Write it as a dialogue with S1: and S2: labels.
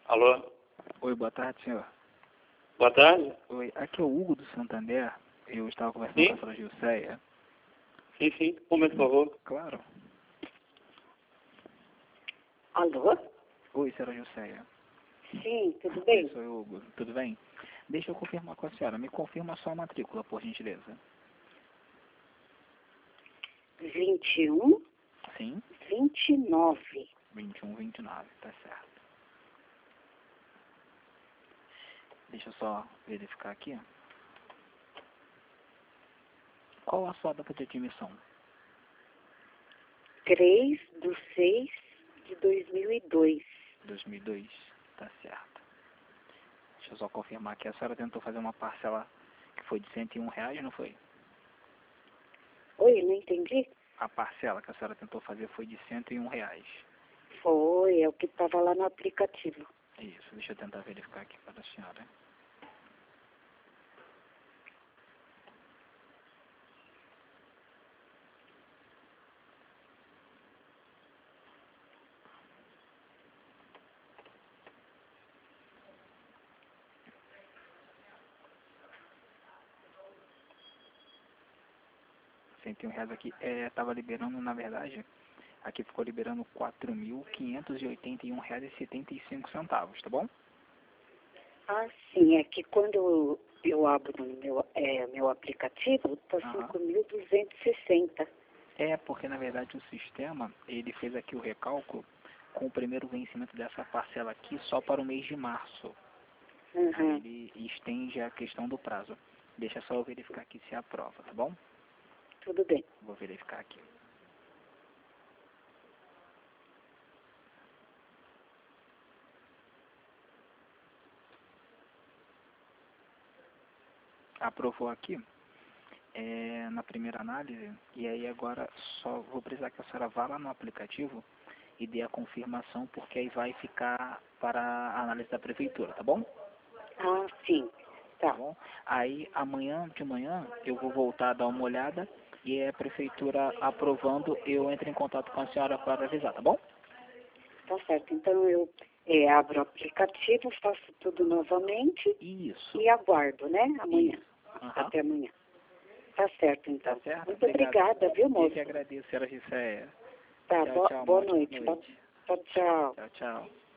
S1: Alô?
S2: Oi, boa tarde, senhor.
S1: Boa tarde?
S2: Oi, aqui é o Hugo do Santander. Eu estava conversando
S1: Sim?
S2: com a senhora Gilceia.
S1: Sim. Um momento, por favor.
S2: Claro.
S3: Alô?
S2: Oi, senhora Gilceia.
S3: Sim, tudo
S2: Oi,
S3: bem?
S2: sou eu, Hugo. Tudo bem? Deixa eu confirmar com a senhora. Me confirma só a matrícula, por gentileza.
S3: 21,
S2: Sim?
S3: 29.
S2: 21, 29, tá certo. Deixa eu só verificar aqui. Qual a sua data de admissão?
S3: 3/6/2002.
S2: 2002, tá certo. Deixa eu só confirmar aqui. A senhora tentou fazer uma parcela que foi de R$ 101, não foi?
S3: Oi, não entendi?
S2: A parcela que a senhora tentou fazer foi de R$ 101.
S3: Foi, é o que estava lá no aplicativo.
S2: Isso, deixa eu tentar verificar aqui para a senhora. R$ 101 aqui, estava liberando, na verdade, aqui ficou liberando R$ 4.581,75, tá bom?
S3: Ah, sim, é que quando eu abro no meu aplicativo, está
S2: Aham.
S3: 5.260.
S2: Porque na verdade o sistema, ele fez aqui o recálculo com o primeiro vencimento dessa parcela aqui só para o mês de março. Aí
S3: Uhum.
S2: ele estende a questão do prazo. Deixa só eu verificar aqui se aprova, tá bom?
S3: Tudo bem.
S2: Vou verificar aqui. Aprovou aqui, na primeira análise, e aí agora só vou precisar que a senhora vá lá no aplicativo e dê a confirmação, porque aí vai ficar para a análise da prefeitura, tá bom?
S3: Ah, sim.
S2: Tá
S3: Tá.
S2: bom? Aí amanhã de manhã eu vou voltar a dar uma olhada e a prefeitura aprovando, eu entro em contato com a senhora para avisar, tá bom?
S3: Tá certo. Então eu abro o aplicativo, faço tudo novamente
S2: Isso.
S3: e aguardo, né? Amanhã.
S2: Isso. Aham.
S3: Até amanhã. Tá certo, então.
S2: Tá certo?
S3: Muito
S2: Obrigado.
S3: obrigada, viu,
S2: Eu
S3: moço?
S2: que agradeço, senhora Gisséia.
S3: Tá,
S2: Tchau, tchau, uma
S3: boa
S2: ótima
S3: noite.
S2: noite.
S3: Tchau, tchau.
S2: Tchau, tchau.